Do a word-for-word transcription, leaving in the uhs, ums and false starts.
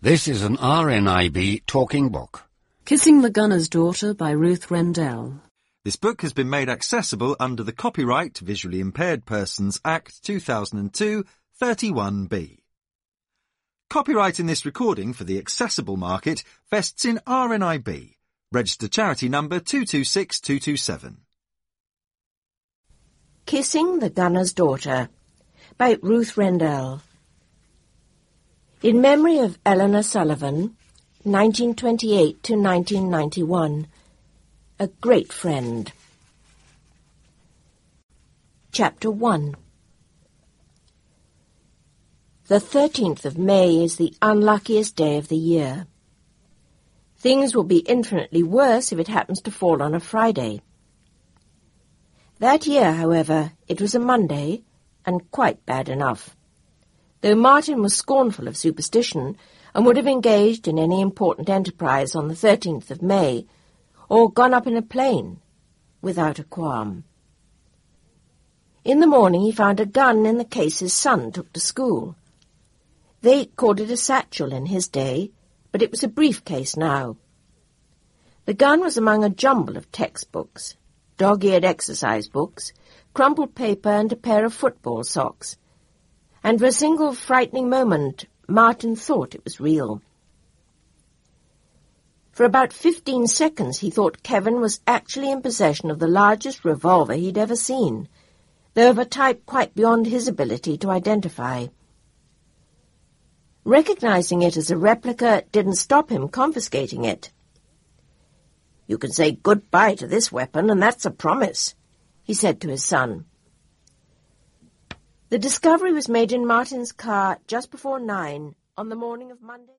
This is an R N I B talking book. Kissing the Gunner's Daughter by Ruth Rendell. This book has been made accessible under the Copyright Visually Impaired Persons Act two thousand two, thirty-one B. Copyright in this recording for the accessible market vests in R N I B. Registered charity number two two six two two seven. Kissing the Gunner's Daughter by Ruth Rendell. In memory of Eleanor Sullivan, nineteen twenty-eight to nineteen ninety-one, a great friend. Chapter one. The thirteenth of May is the unluckiest day of the year. Things will be infinitely worse if it happens to fall on a Friday. That year, however, it was a Monday, and quite bad enough. Though Martin was scornful of superstition, and would have engaged in any important enterprise on the thirteenth of May, or gone up in a plane, without a qualm. In the morning he found a gun in the case his son took to school. They called it a satchel in his day, but it was a briefcase now. The gun was among a jumble of textbooks, dog-eared exercise books, crumpled paper and a pair of football socks, and for a single frightening moment Martin thought it was real. For about fifteen seconds he thought Kevin was actually in possession of the largest revolver he'd ever seen, though of a type quite beyond his ability to identify. Recognizing it as a replica didn't stop him confiscating it. "You can say goodbye to this weapon, and that's a promise," he said to his son. The discovery was made in Martin's car just before nine on the morning of Monday.